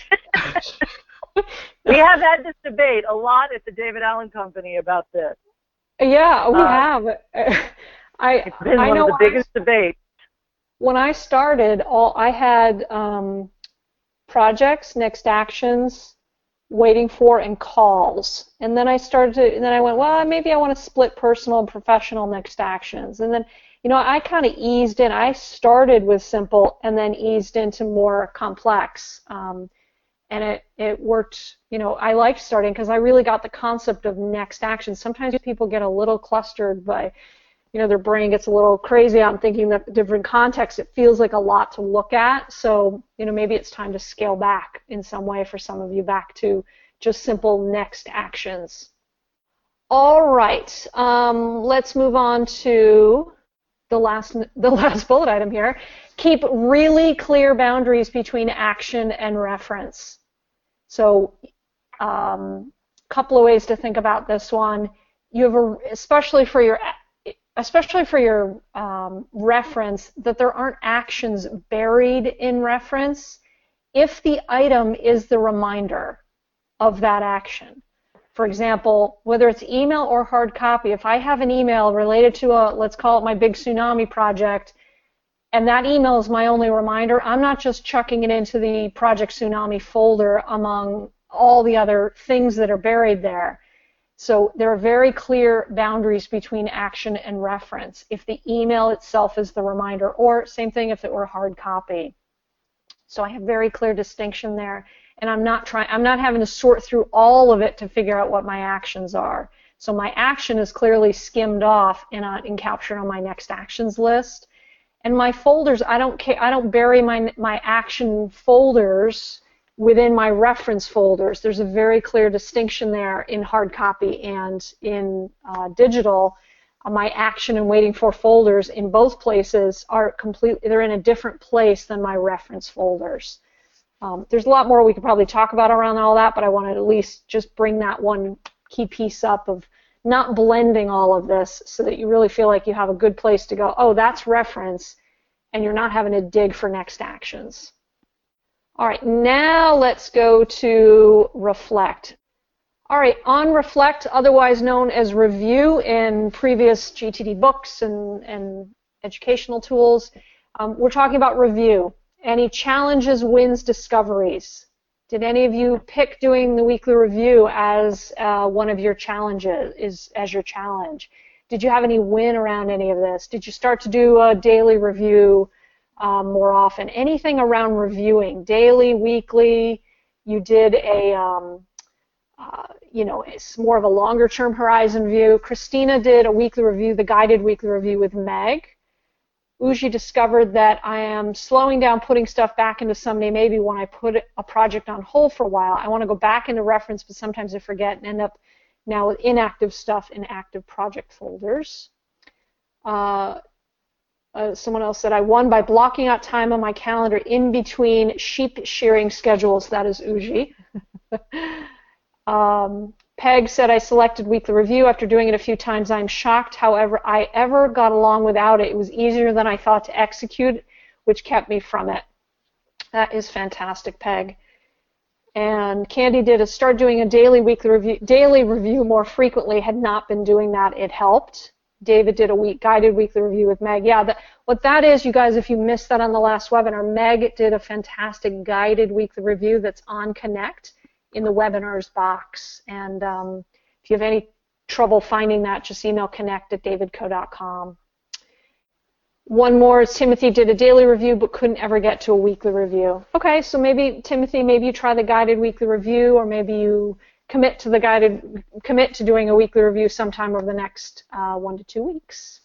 We have had this debate a lot at the David Allen Company about this. Yeah, we uh, have. I it's been I one know of the biggest I, debates. When I started, all I had um, projects, next actions, waiting for, and calls. And then I started to, and then I went, well, maybe I want to split personal and professional next actions. And then, you know, I kind of eased in. I started with simple and then eased into more complex. Um, And it, it worked, you know, I liked starting because I really got the concept of next action. Sometimes people get a little clustered by, you know, their brain gets a little crazy on thinking that different contexts. It feels like a lot to look at. So, you know, maybe it's time to scale back in some way for some of you back to just simple next actions. All right, um, let's move on to the last, the last bullet item here. Keep really clear boundaries between action and reference. So a um, couple of ways to think about this one. You have a, especially for your especially for your um, reference, that there aren't actions buried in reference. if the item is the reminder of that action. For example, whether it's email or hard copy, if I have an email related to a, let's call it my big tsunami project, and that email is my only reminder, I'm not just chucking it into the Project Tsunami folder among all the other things that are buried there. So there are very clear boundaries between action and reference if the email itself is the reminder, or same thing if it were hard copy. So I have very clear distinction there, and I'm not trying, I'm not having to sort through all of it to figure out what my actions are. So my action is clearly skimmed off and, uh, and captured on my next actions list. And my folders, I don't care, I don't bury my my action folders within my reference folders. There's a very clear distinction there in hard copy and in uh, digital. Uh, my action and waiting for folders in both places are completely, they're in a different place than my reference folders. Um, there's a lot more we could probably talk about around all that, but I wanted to at least just bring that one key piece up of not blending all of this so that you really feel like you have a good place to go, oh, that's reference, and you're not having to dig for next actions. All right, now let's go to reflect. All right, on reflect, otherwise known as review in previous G T D books and, and educational tools, um, we're talking about review. Any challenges, wins, discoveries? Did any of you pick doing the weekly review as uh, one of your challenges, is as your challenge? Did you have any win around any of this? Did you start to do a daily review um, more often? Anything around reviewing, daily, weekly? You did a, um, uh, you know, it's more of a longer-term horizon view. Christina did a weekly review, the guided weekly review with Meg. Uji discovered that I am slowing down putting stuff back into Someday Maybe when I put a project on hold for a while. I want to go back into reference, but sometimes I forget and end up now with inactive stuff in active project folders. Uh, uh, someone else said, I won by blocking out time on my calendar in between sheep shearing schedules. That is Uji. um, Peg said, I selected weekly review. After doing it a few times, I'm shocked, however, I ever got along without it. It was easier than I thought to execute, which kept me from it. That is fantastic, Peg. And Candy did a start doing a daily weekly review, daily review more frequently. Had not been doing that. It helped. David did a week guided weekly review with Meg. Yeah, the, what that is, you guys, if you missed that on the last webinar, Meg did a fantastic guided weekly review that's on Connect in the webinars box. And um, if you have any trouble finding that, just email connect at david co dot com. One more is Timothy did a daily review but couldn't ever get to a weekly review. Okay, so maybe, Timothy, maybe you try the guided weekly review, or maybe you commit to the guided, commit to doing a weekly review sometime over the next uh, one to two weeks.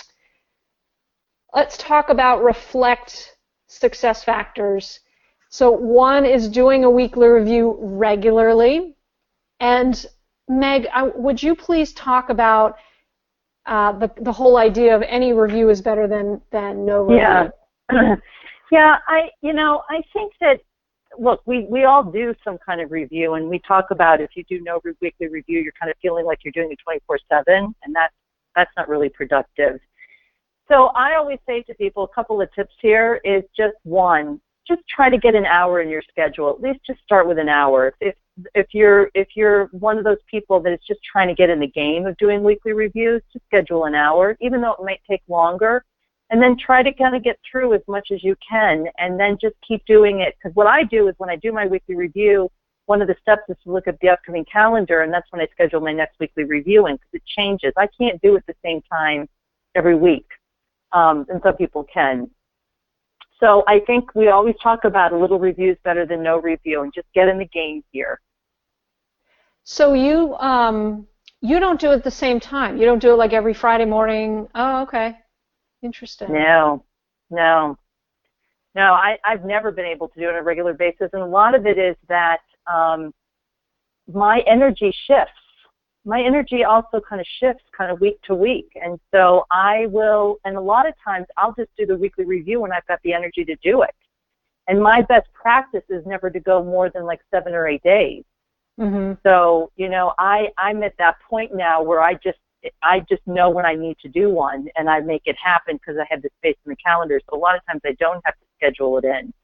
Let's talk about reflect success factors. So one is doing a weekly review regularly. And Meg, I, would you please talk about uh, the, the whole idea of any review is better than, than no review? Yeah. yeah, I, you know, I think that, look, we, we all do some kind of review, and we talk about if you do no weekly review, you're kind of feeling like you're doing it twenty-four seven, and that's, that's not really productive. So I always say to people, a couple of tips here is just one, just try to get an hour in your schedule. At least just start with an hour. If if you're if you're one of those people that is just trying to get in the game of doing weekly reviews, just schedule an hour, even though it might take longer, and then try to kind of get through as much as you can, and then just keep doing it. Because what I do is when I do my weekly review, one of the steps is to look at the upcoming calendar, and that's when I schedule my next weekly review in, because it changes. I can't do it at the same time every week, um, and some people can. So I think we always talk about a little review is better than no review, and just get in the game here. So you um, you don't do it at the same time. You don't do it like every Friday morning. Oh, okay. Interesting. No, no. No, I, I've never been able to do it on a regular basis, and a lot of it is that um, my energy shifts. My energy also kind of shifts kind of week to week, and so I will, and a lot of times I'll just do the weekly review when I've got the energy to do it. And my best practice is never to go more than like seven or eight days. Mm-hmm. So, you know, I, I'm at that point now where I just, I just know when I need to do one, and I make it happen because I have the space in the calendar. So a lot of times I don't have to schedule it in.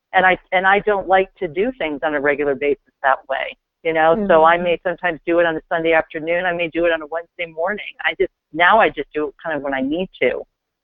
And I and I don't like to do things on a regular basis that way, you know. Mm-hmm. So I may sometimes do it on a Sunday afternoon. I may do it on a Wednesday morning. I just now I just do it kind of when I need to.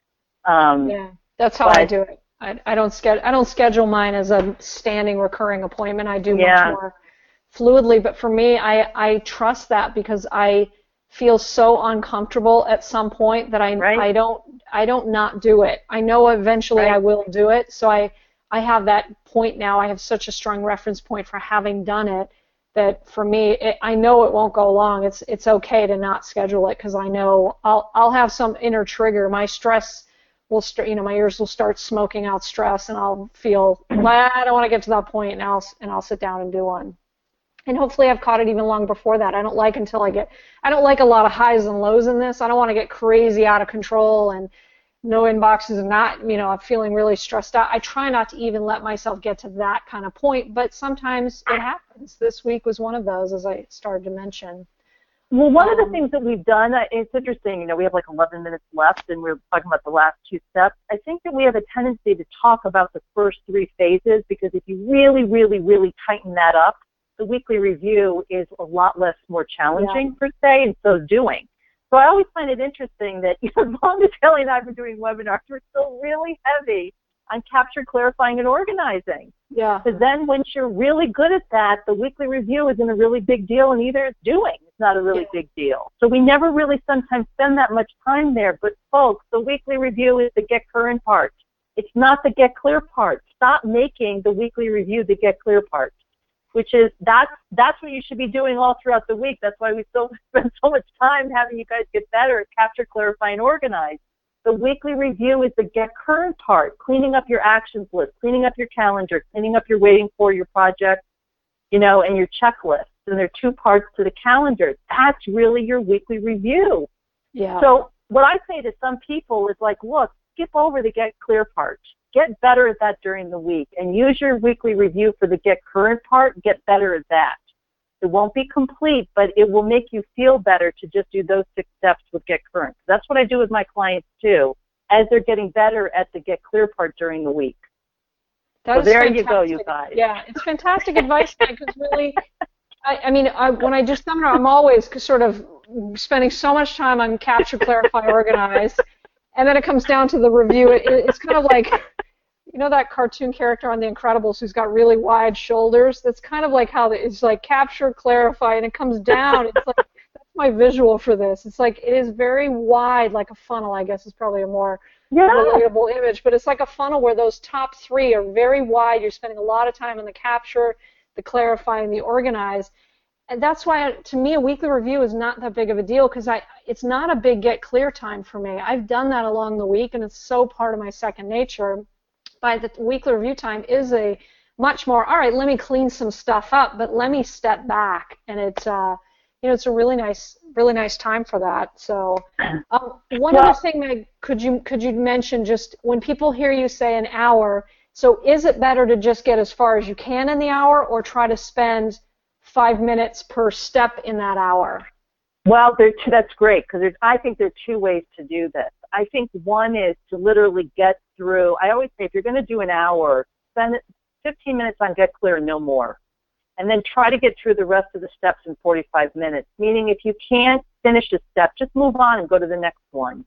Um, yeah, that's how but, I do it. I, I don't schedule I don't schedule mine as a standing recurring appointment. I do yeah. much more fluidly. But for me, I I trust that because I feel so uncomfortable at some point that I Right. I don't I don't not do it. I know eventually Right. I will do it. So I I have that point now. I have such a strong reference point for having done it that for me, it, I know it won't go long. It's it's okay to not schedule it because I know I'll I'll have some inner trigger. My stress will start, you know, my ears will start smoking out stress, and I'll feel, well, I don't want to get to that point, and I'll and I'll sit down and do one. And hopefully I've caught it even long before that. I don't like until I get, I don't like a lot of highs and lows in this. I don't want to get crazy out of control and no inboxes and not, you know, I'm feeling really stressed out. I try not to even let myself get to that kind of point, but sometimes it happens. This week was one of those, as I started to mention. Well, one um, of the things that we've done, it's interesting, you know, we have like eleven minutes left and we're talking about the last two steps. I think that we have a tendency to talk about the first three phases because if you really, really, really tighten that up, the weekly review is a lot less more challenging yeah. per se, and so doing. So I always find it interesting that you know, as long as Kelly and I have been doing webinars, we're still really heavy on capture, clarifying, and organizing. Yeah. Because then once you're really good at that, the weekly review isn't a really big deal, and either it's doing. It's not a really yeah. big deal. So we never really sometimes spend that much time there. But folks, the weekly review is the get current part. It's not the get clear part. Stop making the weekly review the get clear part, which is that's that's what you should be doing all throughout the week. That's why we still spend so much time having you guys get better at capture, clarify, and organize. The weekly review is the get current part, cleaning up your actions list, cleaning up your calendar, cleaning up your waiting for your project, you know, and your checklist. And there are two parts to the calendar. That's really your weekly review. Yeah. So what I say to some people is like, look, skip over the get clear part. Get better at that during the week and use your weekly review for the get current part. Get better at that. It won't be complete, but it will make you feel better to just do those six steps with get current. That's what I do with my clients too, as they're getting better at the get clear part during the week. That so is there fantastic. you go, you guys. Yeah, it's fantastic advice because really, I, I mean, I, when I do seminar, I'm always sort of spending so much time on capture, clarify, organize, and then it comes down to the review. It, it's kind of like, you know that cartoon character on The Incredibles who's got really wide shoulders? That's kind of like how the, it's like capture, clarify, and it comes down. It's like, that's my visual for this. It's like it is very wide, like a funnel, I guess is probably a more yeah. relatable image, but it's like a funnel where those top three are very wide. You're spending a lot of time on the capture, the clarify, and the organize. And that's why, to me, a weekly review is not that big of a deal because I it's not a big get clear time for me. I've done that along the week, and it's so part of my second nature. By the weekly review time is a much more, all right, let me clean some stuff up, but let me step back. And it's, uh, you know, it's a really nice, really nice time for that. So um, one well, other thing, Meg, could you, could you mention just when people hear you say an hour, so is it better to just get as far as you can in the hour or try to spend five minutes per step in that hour? Well, there two, that's great because I think there are two ways to do this. I think one is to literally get through. I always say if you're going to do an hour, spend fifteen minutes on get clear and no more. And then try to get through the rest of the steps in forty-five minutes. Meaning if you can't finish a step, just move on and go to the next one.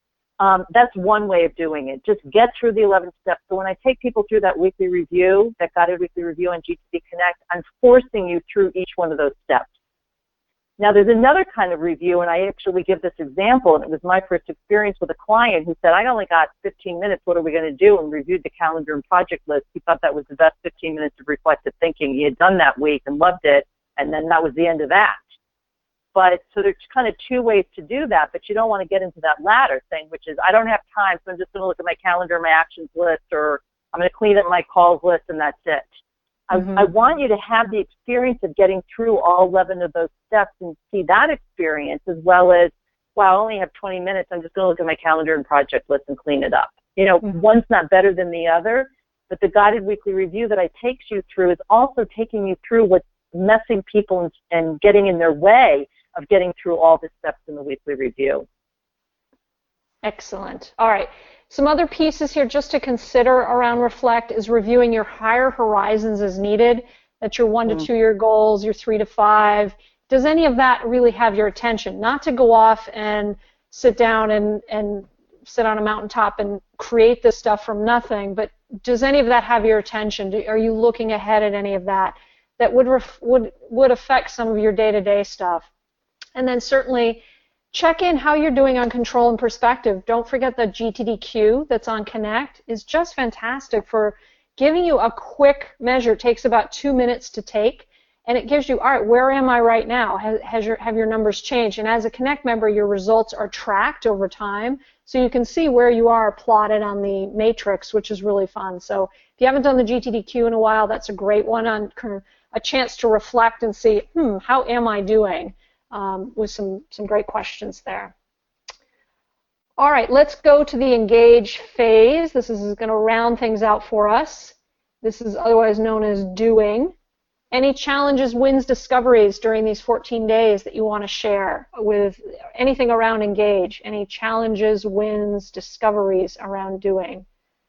Um, that's one way of doing it. Just get through the eleven steps. So when I take people through that weekly review, that guided weekly review on G T D Connect, I'm forcing you through each one of those steps. Now, there's another kind of review, and I actually give this example, and it was my first experience with a client who said, I only got fifteen minutes, what are we going to do? And reviewed the calendar and project list. He thought that was the best fifteen minutes of reflective thinking he had done that week and loved it, and then that was the end of that. But so there's kind of two ways to do that, but you don't want to get into that latter thing, which is I don't have time, so I'm just going to look at my calendar, my actions list, or I'm going to clean up my calls list, and that's it. Mm-hmm. I, I want you to have the experience of getting through all eleven of those steps and see that experience as well as, wow, I only have twenty minutes. I'm just going to look at my calendar and project list and clean it up. You know, mm-hmm. One's not better than the other, but the guided weekly review that I take you through is also taking you through what's messing people and, and getting in their way of getting through all the steps in the weekly review. Excellent. All right. Some other pieces here just to consider around reflect is reviewing your higher horizons as needed. That's your one to two year goals, your three to five. Does any of that really have your attention? Not to go off and sit down and, and sit on a mountaintop and create this stuff from nothing, but does any of that have your attention? Do, are you looking ahead at any of that that would ref, would would affect some of your day-to-day stuff? And then certainly check in how you're doing on control and perspective. Don't forget the G T D Q that's on Connect is just fantastic for giving you a quick measure. It takes about two minutes to take, and it gives you, all right, where am I right now? Has, has your, have your numbers changed? And as a Connect member, your results are tracked over time, so you can see where you are plotted on the matrix, which is really fun. So if you haven't done the G T D Q in a while, that's a great one, on a chance to reflect and see, hmm, how am I doing? Um, with some, some great questions there. All right, let's go to the engage phase. This is going to round things out for us. This is otherwise known as doing. Any challenges, wins, discoveries during these fourteen days that you want to share with anything around engage? Any challenges, wins, discoveries around doing?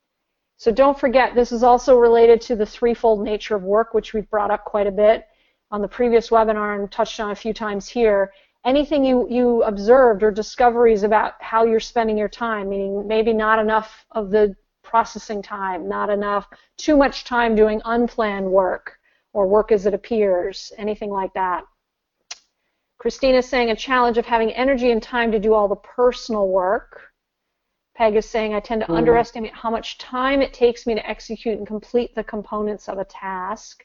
So don't forget, this is also related to the threefold nature of work, which we've brought up quite a bit on the previous webinar and touched on a few times here. Anything you, you observed or discoveries about how you're spending your time, meaning maybe not enough of the processing time, not enough, too much time doing unplanned work or work as it appears, anything like that. Christina's saying a challenge of having energy and time to do all the personal work. Peg is saying I tend to mm. underestimate how much time it takes me to execute and complete the components of a task.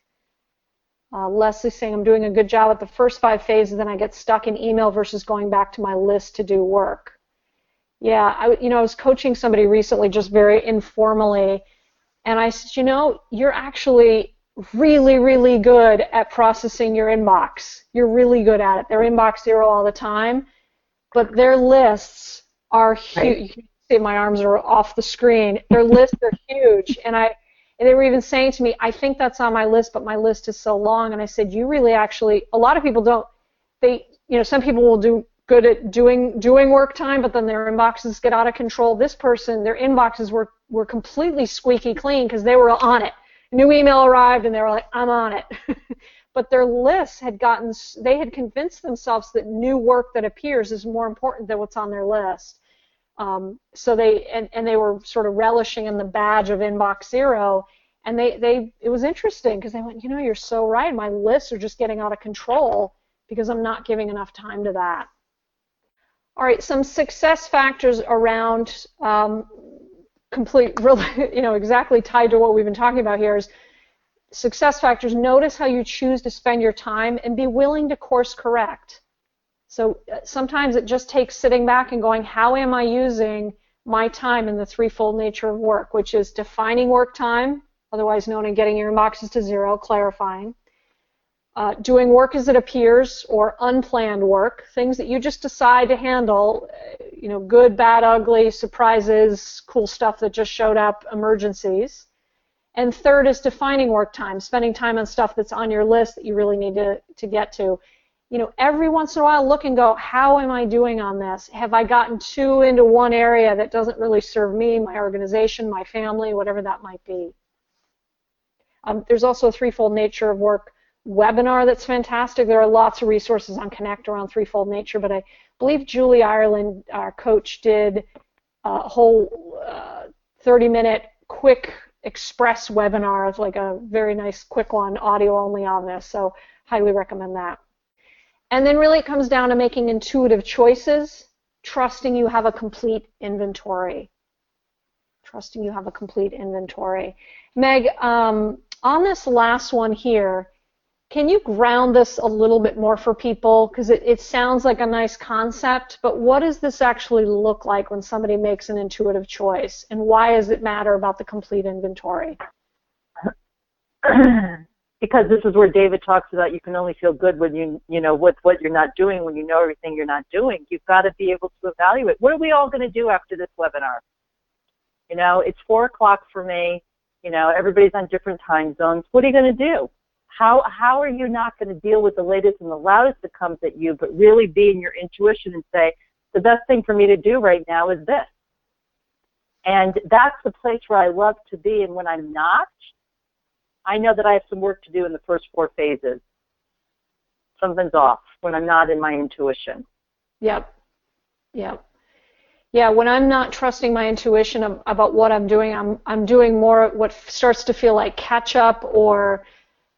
Uh, Leslie's saying I'm doing a good job at the first five phases, then I get stuck in email versus going back to my list to do work. Yeah, I, you know, I was coaching somebody recently just very informally, and I said, you know, you're actually really, really good at processing your inbox. You're really good at it. They're inbox zero all the time, but their lists are huge. Right. You can see my arms are off the screen. Their lists are huge, and I. And they were even saying to me, I think that's on my list, but my list is so long. And I said, you really actually, a lot of people don't, they, you know, some people will do good at doing doing work time, but then their inboxes get out of control. This person, their inboxes were, were completely squeaky clean because they were on it. A new email arrived and they were like, I'm on it. But their lists had gotten, they had convinced themselves that new work that appears is more important than what's on their list. Um, so they and, and they were sort of relishing in the badge of inbox zero, and they, they it was interesting because they went, you know, you're so right, my lists are just getting out of control because I'm not giving enough time to that. All right, some success factors around um, complete, really, you know, exactly tied to what we've been talking about here is success factors. Notice how you choose to spend your time and be willing to course correct. So sometimes it just takes sitting back and going, how am I using my time in the threefold nature of work, which is defining work time, otherwise known as getting your inboxes to zero, clarifying, uh, doing work as it appears, or unplanned work, things that you just decide to handle, you know, good, bad, ugly, surprises, cool stuff that just showed up, emergencies. And third is defining work time, spending time on stuff that's on your list that you really need to, to get to. You know, every once in a while look and go, how am I doing on this? Have I gotten too into one area that doesn't really serve me, my organization, my family, whatever that might be? Um, there's also a threefold nature of work webinar that's fantastic. There are lots of resources on Connect around threefold nature, but I believe Julie Ireland, our coach, did a whole uh, thirty minute quick express webinar. It's like a very nice quick one, audio only on this, so highly recommend that. And then really it comes down to making intuitive choices, trusting you have a complete inventory. Trusting you have a complete inventory. Meg, um, on this last one here, can you ground this a little bit more for people? Because it, it sounds like a nice concept, but what does this actually look like when somebody makes an intuitive choice? And why does it matter about the complete inventory? Because this is where David talks about you can only feel good when you, you know, what, what you're not doing, when you know everything you're not doing. You've got to be able to evaluate. What are we all going to do after this webinar? You know, it's four o'clock for me. You know, everybody's on different time zones. What are you going to do? How, how are you not going to deal with the latest and the loudest that comes at you, but really be in your intuition and say, the best thing for me to do right now is this. And that's the place where I love to be. And when I'm not, I know that I have some work to do in the first four phases. Something's off when I'm not in my intuition. Yep. Yep. Yeah, when I'm not trusting my intuition of, about what I'm doing, I'm I'm doing more what starts to feel like catch up or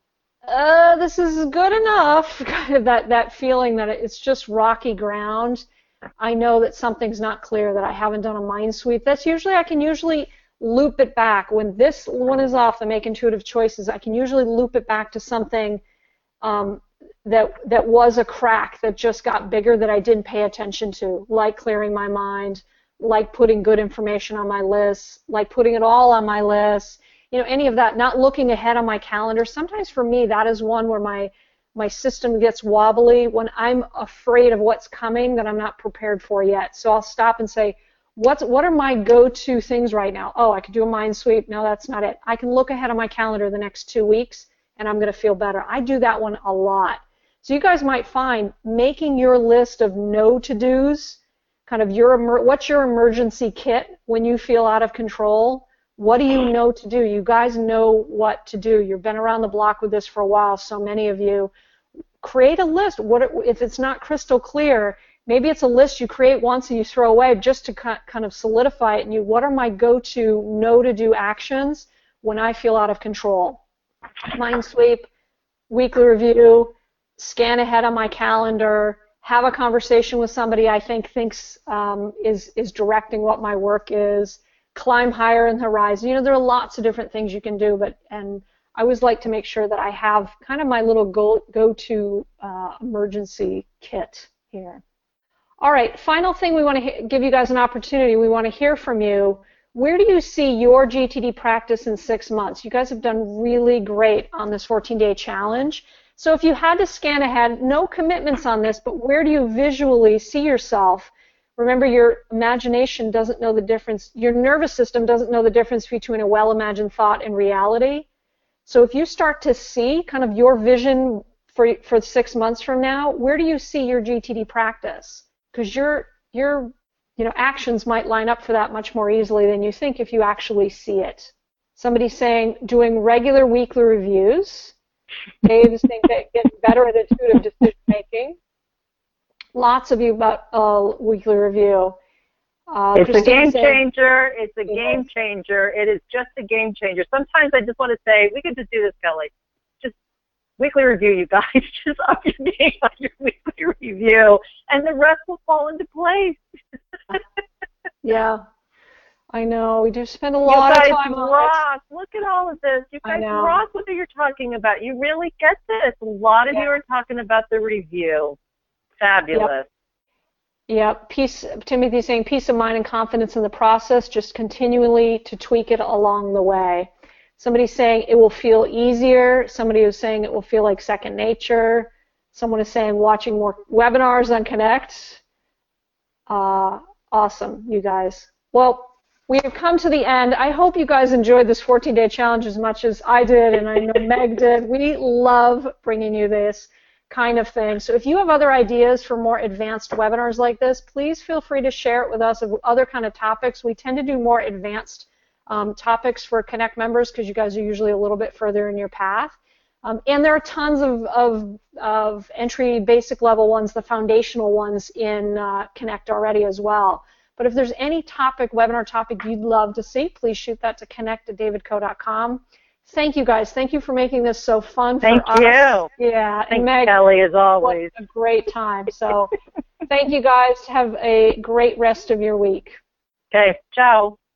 uh, this is good enough. Kind of that that feeling that it's just rocky ground. I know that something's not clear, that I haven't done a mind sweep. That's usually I can usually loop it back when this one is off. The make intuitive choices. I can usually loop it back to something um, that that was a crack that just got bigger that I didn't pay attention to, like clearing my mind, like putting good information on my list, like putting it all on my list, you know, any of that, not looking ahead on my calendar. Sometimes for me that is one where my my system gets wobbly when I'm afraid of what's coming that I'm not prepared for yet. So I'll stop and say, what's what are my go-to things right now? Oh, I could do a mind sweep. No, that's not it. I can look ahead on my calendar the next two weeks and I'm going to feel better. I do that one a lot. So you guys might find making your list of no to-dos, kind of your what's your emergency kit when you feel out of control? What do you know to do? You guys know what to do. You've been around the block with this for a while, so many of you. Create a list. What if it's not crystal clear? Maybe it's a list you create once and you throw away just to kind of solidify it. And you, what are my go-to no-to-do actions when I feel out of control? Mind sweep, weekly review, scan ahead on my calendar, have a conversation with somebody I think thinks um, is is directing what my work is, climb higher in the horizon. You know, there are lots of different things you can do, but and I always like to make sure that I have kind of my little go go-to uh, emergency kit here. All right, final thing we want to give you guys an opportunity. We want to hear from you. Where do you see your G T D practice in six months? You guys have done really great on this fourteen-day challenge. So if you had to scan ahead, no commitments on this, but where do you visually see yourself? Remember, your imagination doesn't know the difference. Your nervous system doesn't know the difference between a well-imagined thought and reality. So if you start to see kind of your vision for, for six months from now, where do you see your G T D practice? Because your, your you know, actions might line up for that much more easily than you think if you actually see it. Somebody's saying doing regular weekly reviews. Dave's saying that getting better at intuitive decision making. Lots of you about uh, weekly review. Uh, it's a game saying, changer. It's a game changer. It is just a game changer. Sometimes I just want to say, we could just do this, Kelly. Just weekly review, you guys. Just up your game on your weekly review, and the rest will fall into place. Yeah. I know, we do spend a lot of time on rock. This. Look at all of this. You guys rock what you're talking about. You really get this. A lot of yep. you are talking about the review. Fabulous. Yep. Yep. Peace, Timothy's saying peace of mind and confidence in the process, just continually to tweak it along the way. Somebody's saying it will feel easier. Somebody is saying it will feel like second nature. Someone is saying watching more webinars on Connect. Uh, awesome, you guys. Well, we have come to the end. I hope you guys enjoyed this fourteen-day challenge as much as I did, and I know Meg did. We love bringing you this kind of thing. So if you have other ideas for more advanced webinars like this, please feel free to share it with us of other kind of topics. We tend to do more advanced um, topics for Connect members because you guys are usually a little bit further in your path. Um, and there are tons of, of, of entry basic level ones, the foundational ones in uh, Connect already as well. But if there's any topic, webinar topic you'd love to see, please shoot that to connect at david co dot com. Thank you, guys. Thank you for making this so fun thank for us. Thank you. Yeah. Thanks, and Meg, Kelly, as always. A great time. So thank you, guys. Have a great rest of your week. Okay. Ciao.